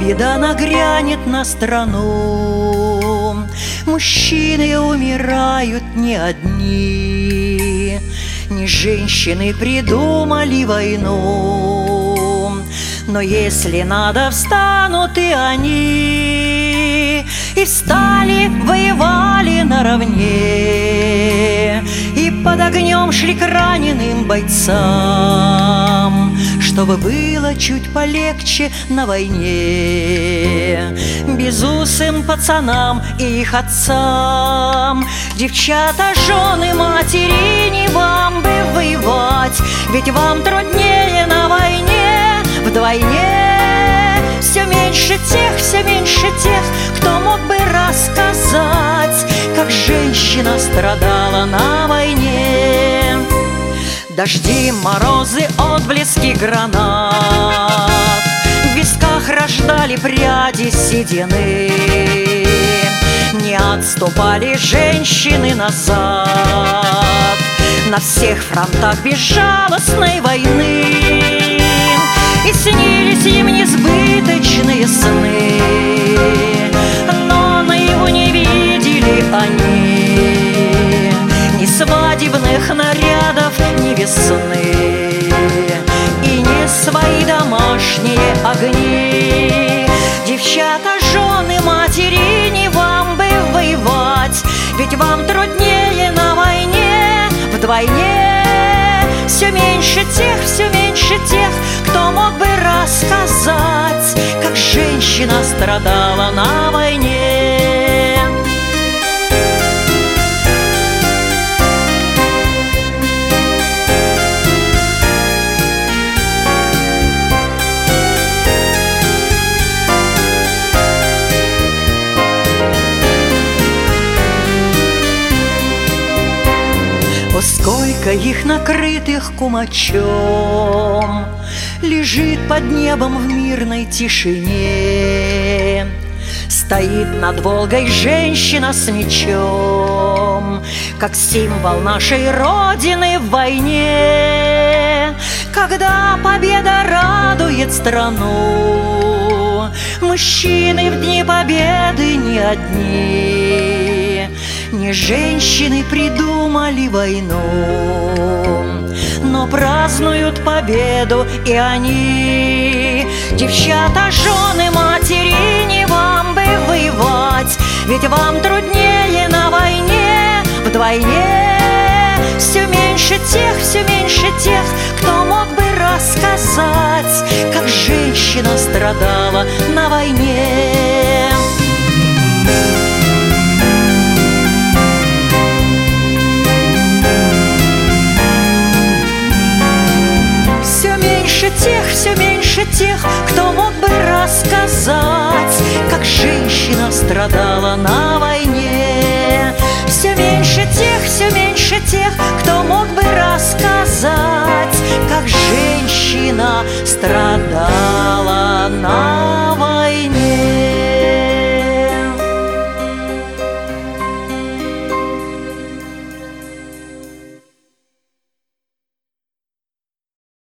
беда нагрянет на страну, мужчины умирают не одни, не женщины придумали войну. Но если надо, встанут и они, и встали, воевали наравне, и под огнем шли к раненым бойцам, чтобы было чуть полегче на войне. Безусым пацанам и их отцам, девчата, жены, матери, не вам бы воевать, ведь вам труднее на войне вдвойне. Все меньше тех, кто мог бы рассказать, как женщина страдала на войне. Дожди, морозы, отблески гранат в висках рождали пряди седины. Не отступали женщины назад на всех фронтах безжалостной войны. И снились им несбыточные сны, но наяву не видели они ни свадебных нарядов, ни весны, и не свои домашние огни. Девчата, жены, матери, не вам бы воевать, ведь вам труднее на войне вдвойне. Все меньше тех, кто мог бы рассказать, как женщина страдала на войне. О, сколько их накрытых кумачом лежит под небом в мирной тишине. Стоит над Волгой женщина с мечом, как символ нашей Родины в войне. Когда победа радует страну, мужчины в дни победы не одни, не женщины придумали войну, но празднуют победу и они. Девчата, жены, матери, не вам бы воевать, ведь вам труднее на войне вдвойне. Все меньше тех, кто мог бы рассказать, как женщина страдала на войне. Все меньше тех, кто мог бы рассказать, как женщина страдала на войне. Все меньше тех,